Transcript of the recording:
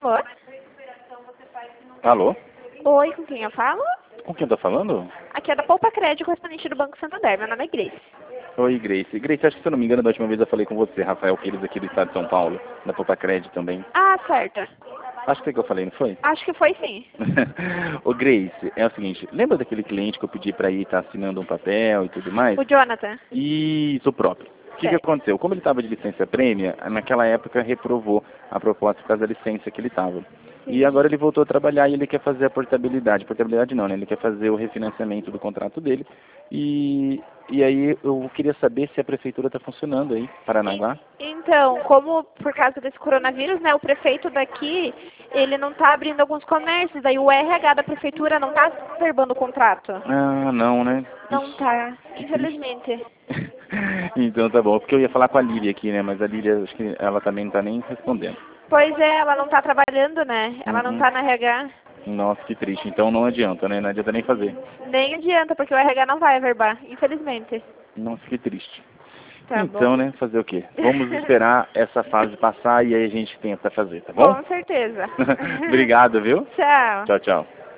Oi? Alô? Oi, com quem eu falo? Com quem eu tô falando? Aqui é da Poupa Crédito, correspondente do Banco Santander. Meu nome é Grace. Oi, Grace. Grace, acho que se eu não me engano, da última vez eu falei com você, Rafael Queiroz, aqui do estado de São Paulo, da Poupa Crédito também. Ah, certo. Acho que foi que eu falei, não foi? Acho que foi sim. Ô, Grace, é o seguinte, lembra daquele cliente que eu pedi pra ir estar assinando um papel e tudo mais? O Jonathan. Isso, o próprio. O que Certo. aconteceu? Como ele estava de licença prêmia, naquela época reprovou a proposta por causa da licença que ele estava. E agora ele voltou a trabalhar e ele quer fazer a portabilidade. Portabilidade não, né? Ele quer fazer o refinanciamento do contrato dele. E aí eu queria saber se a prefeitura está funcionando aí, Paranaguá. Então, como por causa desse coronavírus, né, o prefeito daqui, ele não tá abrindo alguns comércios, aí o RH da prefeitura não tá verbando o contrato. Ah, não, né? Não Ixi, tá, que infelizmente. Então tá bom, porque eu ia falar com a Lília aqui, né? Mas a Lília, acho que ela também não tá nem respondendo. Pois é, ela não tá trabalhando, né? Ela não Uhum. tá na RH. Nossa, que triste. Então não adianta, né? Não adianta nem fazer. Nem adianta, porque o RH não vai verbar, infelizmente. Nossa, que triste. Tá Então, bom? né? Fazer o quê? Vamos esperar essa fase passar e aí a gente tenta fazer, tá bom? Com certeza. Obrigado, viu? Tchau. Tchau, tchau.